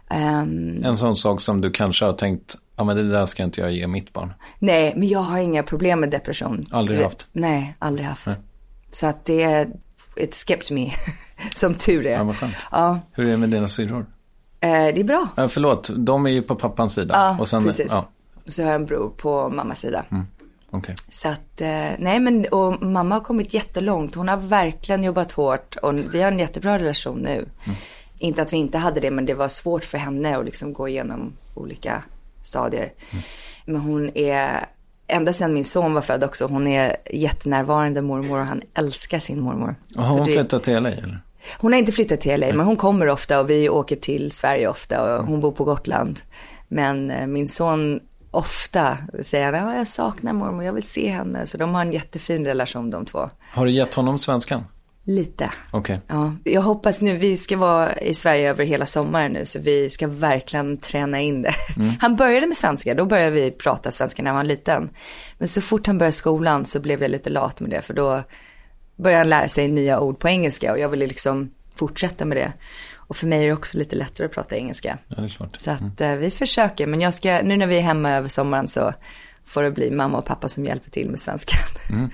um, en sån sak som du kanske har tänkt, ja men det där ska inte jag ge mitt barn. Nej, men jag har inga problem med depression. Aldrig du, haft? Nej, aldrig haft. Nej. Så att det, it skipped me. Som tur är. Ja, vad skönt. Ja. Hur är det med dina syrror? Eh, det är bra. Ja, förlåt, de är ju på pappans sida. Ja, och sen, precis. Ja. Så har jag en bror på mammas sida. Mm. Okay. Så att, eh, nej men, och mamma har kommit jättelångt. Hon har verkligen jobbat hårt. Och vi har en jättebra relation nu. Mm. Inte att vi inte hade det, men det var svårt för henne att liksom gå igenom olika stadier. Mm. Men hon är, ända sedan min son var född också, hon är jättenärvarande mormor och han älskar sin mormor. Och har hon det, flyttat till L A eller? Hon har inte flyttat till L A, mm. men hon kommer ofta och vi åker till Sverige ofta och mm. hon bor på Gotland. Men eh, min son ofta säger att jag saknar mormor, jag vill se henne. Så de har en jättefin relation de två. Har du gett honom svenskan? Lite. Okej. Okay. Ja, jag hoppas nu, vi ska vara i Sverige över hela sommaren nu, så vi ska verkligen träna in det. Mm. Han började med svenska, då började vi prata svenska när han var liten. Men så fort han började skolan så blev jag lite lat med det, för då började han lära sig nya ord på engelska och jag ville liksom fortsätta med det. Och för mig är det också lite lättare att prata engelska. Ja, det är klart. Så att mm. vi försöker, men jag ska, nu när vi är hemma över sommaren så får det bli mamma och pappa som hjälper till med svenskan. Mm.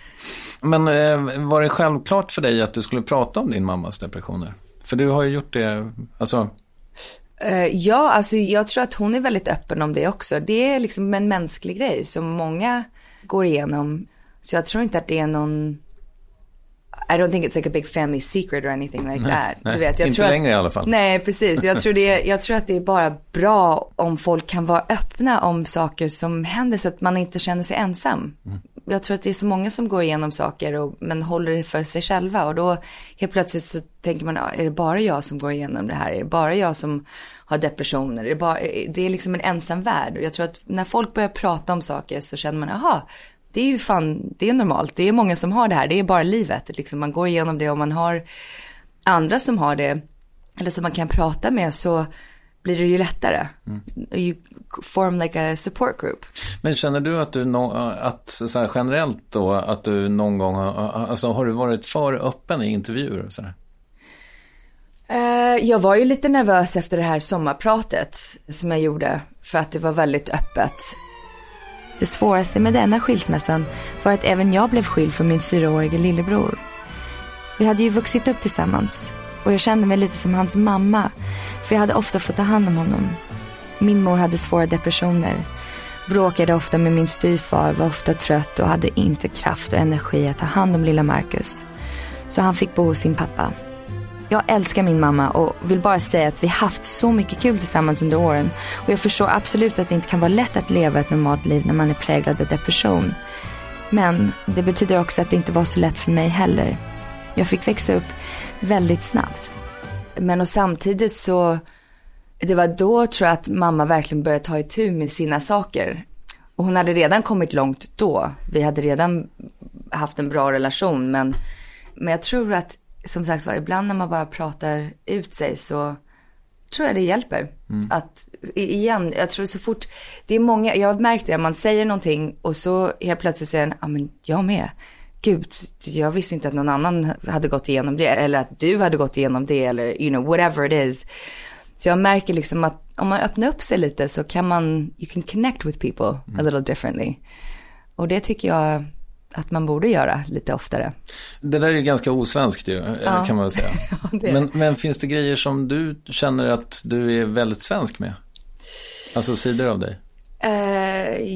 Men eh, var det självklart för dig att du skulle prata om din mammas depressioner? För du har ju gjort det, alltså... Uh, ja, alltså jag tror att hon är väldigt öppen om det också. Det är liksom en mänsklig grej som många går igenom. Så jag tror inte att det är någon... I don't think it's like a big family secret or anything like that. Nej, du vet, jag inte tror längre att, i alla fall. Nej, precis. Jag tror, det är, jag tror att det är bara bra om folk kan vara öppna om saker som händer så att man inte känner sig ensam. Mm. Jag tror att det är så många som går igenom saker och, men håller det för sig själva. Och då helt plötsligt så tänker man, är det bara jag som går igenom det här? Är det bara jag som har depressioner? Är det, bara, det är liksom en ensam värld. Och jag tror att när folk börjar prata om saker så känner man, aha, det är ju fan, det är normalt. Det är många som har det här. Det är bara livet. Liksom man går igenom det och man har andra som har det. Eller som man kan prata med, så blir det ju lättare. Mm. You form like a support group. Men känner du att du, no, att så här generellt då, att du någon gång har, alltså har du varit för öppen i intervjuer och så här? Uh, jag var ju lite nervös efter det här sommarpratet som jag gjorde. För att det var väldigt öppet. Det svåraste med denna skilsmässan var att även jag blev skild från min fyraårige lillebror. Vi hade ju vuxit upp tillsammans och jag kände mig lite som hans mamma, för jag hade ofta fått ta hand om honom. Min mor hade svåra depressioner, bråkade ofta med min styvfar, var ofta trött och hade inte kraft och energi att ta hand om lilla Marcus. Så han fick bo hos sin pappa. Jag älskar min mamma och vill bara säga att vi haft så mycket kul tillsammans under åren. Och jag förstår absolut att det inte kan vara lätt att leva ett normalt liv när man är präglad av depression. Men det betyder också att det inte var så lätt för mig heller. Jag fick växa upp väldigt snabbt. Men och samtidigt så, det var då tror jag att mamma verkligen började ta itu med sina saker. Och hon hade redan kommit långt då. Vi hade redan haft en bra relation. Men, men jag tror att, som sagt var, ibland när man bara pratar ut sig så tror jag det hjälper. Mm. Att, igen, jag tror så fort, det är många, jag har märkt det, man säger någonting och så helt plötsligt säger den, ja men jag med. Gud, jag visste inte att någon annan hade gått igenom det, eller att du hade gått igenom det, eller you know, whatever it is. Så jag märker liksom att om man öppnar upp sig lite så kan man, you can connect with people mm. a little differently. Och det tycker jag att man borde göra lite oftare. Det där är ju ganska osvenskt ju, ja. Kan man väl säga. Ja, men, men finns det grejer som du känner att du är väldigt svensk med? Alltså sidor av dig? Uh,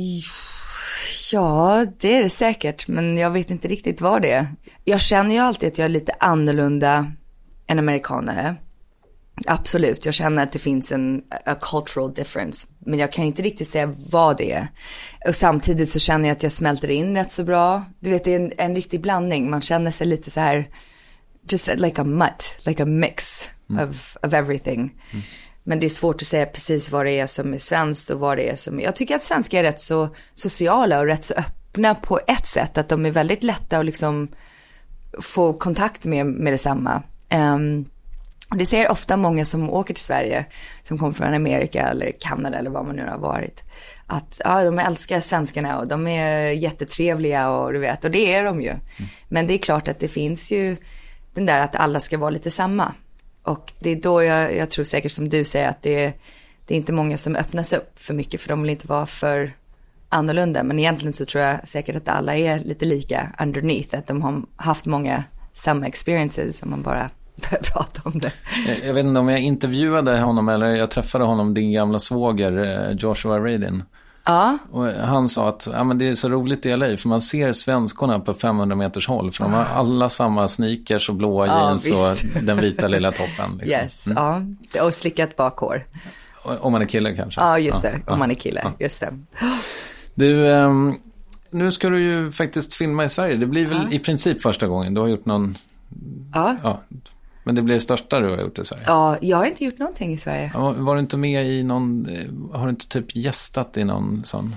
ja, det är det säkert. Men jag vet inte riktigt vad det är. Jag känner ju alltid att jag är lite annorlunda än amerikanare. Absolut, jag känner att det finns en a cultural difference. Men jag kan inte riktigt säga vad det är. Och samtidigt så känner jag att jag smälter in rätt så bra. Du vet, det är en, en riktig blandning. Man känner sig lite så här, just like a mutt, like a mix mm. of, of everything. Mm. Men det är svårt att säga precis vad det är som är svenskt och vad det är som... Jag tycker att svenskar är rätt så sociala och rätt så öppna på ett sätt. Att de är väldigt lätta att liksom få kontakt med, med detsamma. Um, Och det ser ofta många som åker till Sverige, som kommer från Amerika eller Kanada eller vad man nu har varit. Att ja, de älskar svenskarna och de är jättetrevliga och du vet, och det är de ju. Mm. Men det är klart att det finns ju den där att alla ska vara lite samma. Och det är då jag, jag tror säkert som du säger att det, det är inte många som öppnas upp för mycket, för de vill inte vara för annorlunda. Men egentligen så tror jag säkert att alla är lite lika underneath, att de har haft många samma experiences om man bara börjar prata om det. Jag, jag vet inte om jag intervjuade honom eller jag träffade honom, din gamla svåger Joshua Radin. Ja. Och han sa att ja, men det är så roligt i L A för man ser svenskorna på femhundra meters håll, för de har alla samma sneakers och blåa ja, jeans visst. Och den vita lilla toppen. Liksom. Yes, mm. ja. Och slickat bakhår. Om man är kille kanske. Ja, just det. Ja, om man är kille, ja. Just det. Du, um, nu ska du ju faktiskt filma i Sverige. Det blir väl ja. i princip första gången. Du har gjort någon... Ja. ja. Men det blir det största du har gjort i Sverige. Ja, jag har inte gjort någonting i Sverige. Ja, var du inte med i någon... Har du inte typ gästat i någon sån...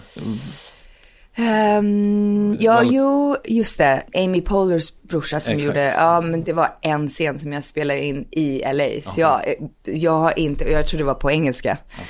Um, ja, var... jo, just det. Amy Pohlers brorsa som Exakt. gjorde... Ja, men det var en scen som jag spelade in i L A. Aha. Så jag, jag har inte... Jag tror det var på engelska. Ja.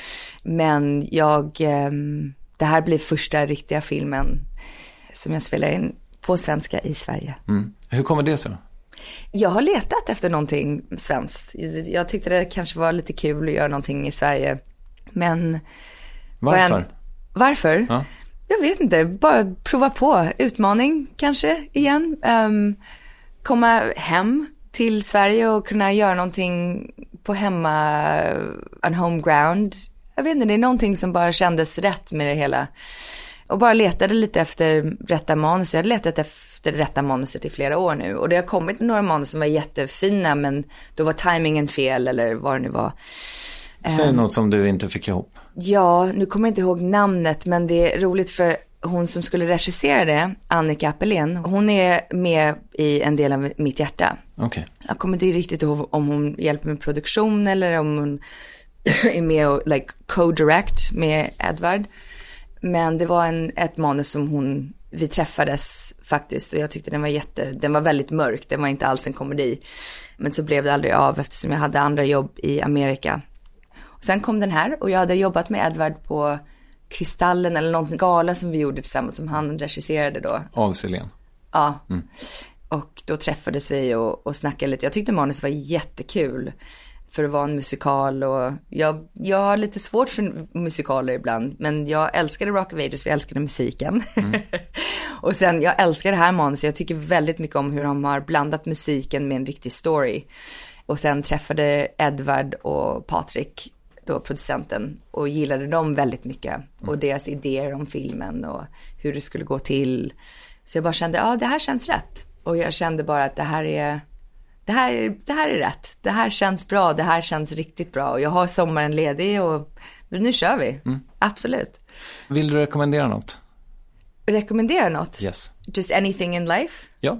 Men jag... Um, det här blir första riktiga filmen som jag spelar in på svenska i Sverige. Mm. Hur kommer det så? Jag har letat efter någonting svenskt. Jag tyckte det kanske var lite kul att göra någonting i Sverige. Men... Varför? En... Varför? Ja. Jag vet inte. Bara prova på. Utmaning kanske igen. Um, komma hem till Sverige och kunna göra någonting på hemma... En home ground. Jag vet inte, det är någonting som bara kändes rätt med det hela. Och bara letade lite efter rätta manus. Jag hade letat efter rätta manuset i flera år nu. Och det har kommit några manus som var jättefina, men då var timingen fel eller vad det nu var. Säg um, något som du inte fick ihop. Ja, nu kommer jag inte ihåg namnet, men det är roligt för hon som skulle regissera det, Annika Appelén, hon är med i en del av mitt hjärta. Okay. Jag kommer inte riktigt ihåg om hon hjälper med produktion eller om hon är med och like, co-direct med Edvard. Men det var en, ett manus som hon, vi träffades faktiskt, och jag tyckte den var jätte, den var väldigt mörk, den var inte alls en komedi. Men så blev det aldrig av eftersom jag hade andra jobb i Amerika. Och sen kom den här och jag hade jobbat med Edvard på Kristallen eller någon gala som vi gjorde tillsammans som han regisserade då. Av Selén. Ja. Mm. Och då träffades vi och, och snackade lite. Jag tyckte manus var jättekul. För att vara en musikal och jag, jag har lite svårt för musikaler ibland, men jag älskade Rock of Ages, för jag älskade musiken. Mm. Och sen, jag älskar det här manuset, jag tycker väldigt mycket om hur de har blandat musiken med en riktig story. Och sen träffade Edvard och Patrik, då producenten, och gillade dem väldigt mycket. Mm. Och deras idéer om filmen och hur det skulle gå till. Så jag bara kände, ja det här känns rätt. Och jag kände bara att det här är... Det här, det här är rätt. Det här känns bra. Det här känns riktigt bra. Och jag har sommaren ledig och nu kör vi. Mm. Absolut. Vill du rekommendera något? Rekommendera något? Yes. Just anything in life? Ja.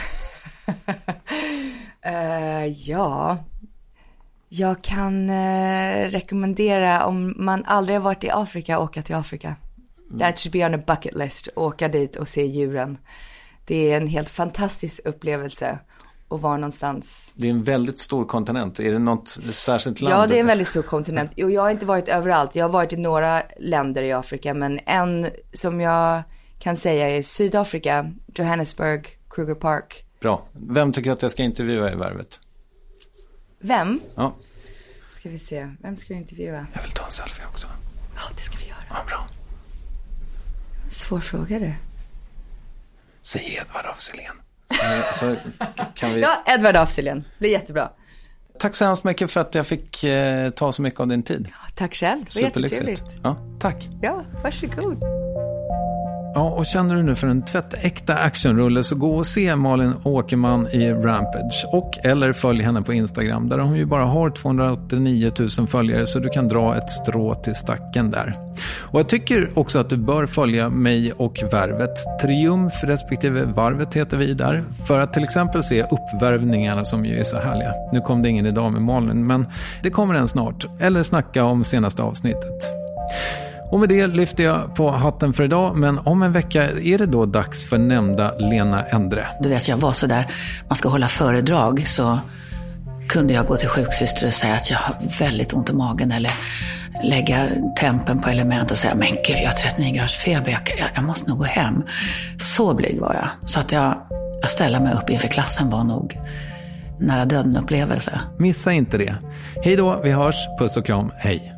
uh, ja. Jag kan uh, rekommendera, om man aldrig har varit i Afrika, åka till Afrika. Mm. That should be on a bucket list. Åka dit och se djuren. Det är en helt fantastisk upplevelse. Och var någonstans. Det är en väldigt stor kontinent. Är det något särskilt land? Ja, det är en väldigt stor kontinent. Och jag har inte varit överallt. Jag har varit i några länder i Afrika. Men en som jag kan säga är Sydafrika, Johannesburg, Kruger Park. Bra. Vem tycker att jag ska intervjua i Värvet? Vem? Ja. Ska vi se. Vem ska vi intervjua? Jag vill ta en selfie också. Ja, det ska vi göra. Ja, bra. Svår fråga det. Säg Edvard af Sillén. Så, så kan vi... Ja, Edvard af Sillén. Det blir jättebra. Tack så hemskt mycket för att jag fick eh, ta så mycket av din tid. Ja, tack själv. Det var jättetrevligt. Ja, tack. Ja, varsågod. Ja, och känner du nu för en tvättäkta actionrulle så gå och se Malin Åkerman i Rampage och eller följ henne på Instagram där hon ju bara har tvåhundraåttionio tusen följare så du kan dra ett strå till stacken där. Och jag tycker också att du bör följa mig och Värvet. Triumf respektive Varvet heter vi där för att till exempel se uppvärvningarna som ju är så härliga. Nu kom det ingen idag med Malin men det kommer en snart. Eller snacka om senaste avsnittet. Och med det lyfter jag på hatten för idag, men om en vecka är det då dags för nämnda Lena Endre. Du vet, jag var så där, man ska hålla föredrag så kunde jag gå till sjuksyster och säga att jag har väldigt ont i magen eller lägga tempen på element och säga, men gud, jag har trettionio graders feber, jag, jag måste nog gå hem. Så blyg var jag. Så att jag, jag ställa mig upp inför klassen var nog nära döden upplevelse. Missa inte det. Hej då, vi hörs. Puss och kram, hej.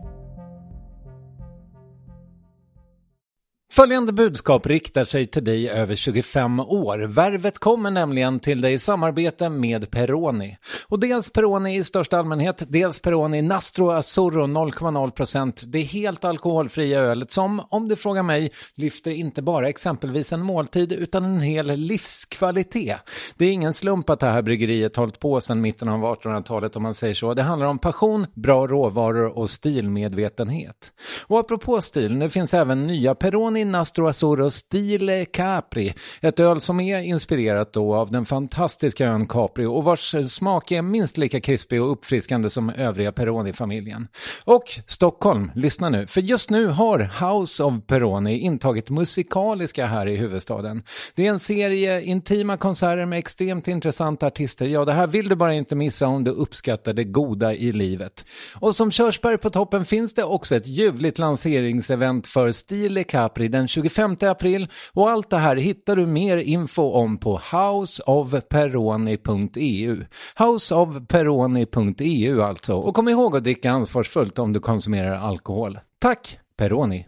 Följande budskap riktar sig till dig över tjugofem år. Värvet kommer nämligen till dig i samarbete med Peroni. Och dels Peroni i största allmänhet, dels Peroni Nastro Azzurro noll komma noll procent. Det är helt alkoholfria ölet som, om du frågar mig, lyfter inte bara exempelvis en måltid utan en hel livskvalitet. Det är ingen slump att det här bryggeriet hållit på sedan mitten av artonhundratalet om man säger så. Det handlar om passion, bra råvaror och stilmedvetenhet. Och apropå stil, nu finns även nya Peroni Nastro Azzurro Stile Capri, ett öl som är inspirerat då av den fantastiska ön Capri och vars smak är minst lika krispig och uppfriskande som övriga Peroni-familjen. Och Stockholm, lyssna nu, för just nu har House of Peroni intagit musikaliska här i huvudstaden. Det är en serie intima konserter med extremt intressanta artister. Ja, det här vill du bara inte missa om du uppskattar det goda i livet. Och som körsbär på toppen finns det också ett ljuvligt lanseringsevent för Stile Capri den tjugofemte april, och allt det här hittar du mer info om på house of peroni punkt e u. house of peroni punkt e u alltså. Och kom ihåg att dricka ansvarsfullt om du konsumerar alkohol. Tack, Peroni.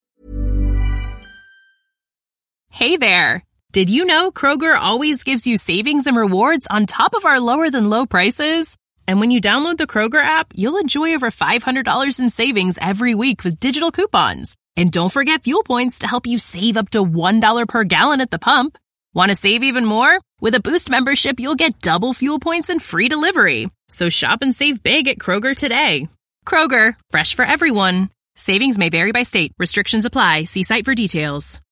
Hey there! Did you know Kroger always gives you savings and rewards on top of our lower than low prices? And when you download the Kroger app, you'll enjoy over five hundred dollars in savings every week with digital coupons. And don't forget fuel points to help you save up to one dollar per gallon at the pump. Want to save even more? With a Boost membership, you'll get double fuel points and free delivery. So shop and save big at Kroger today. Kroger, fresh for everyone. Savings may vary by state. Restrictions apply. See site for details.